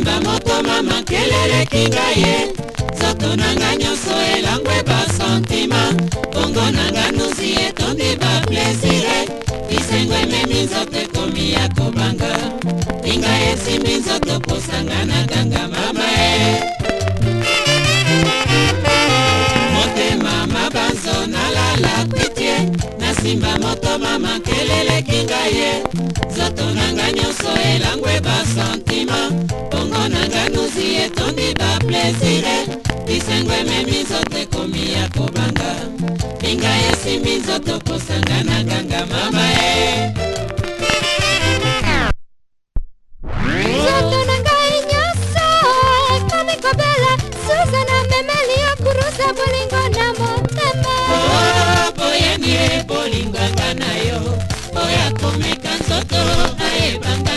Nasimba moto mama kelele kingaye Zoto nanga nyonso elangwe ba sentima Bongo nanga nusi etondi ba plaisire Bisengwe memi nzoto ekomi ya kobanga Inga esimbi nzoto posanga na ganga mama Motema mabanzo nalala kwitie Nasimba moto mama kelele kingaye Zoto nanga nyonso elangwe ba sentima Bongo nanga nusi etondi ba plaisire Bisengwe memi nzoto ekomi ya kobanga Inga esimbi nzoto posanga na ganga mama Zoto nanga inyoso ekomi kobela Suzana memeli okurusa bolingo na motema Boyeni bolingo ngana yo Boya komeka nzoto aebanga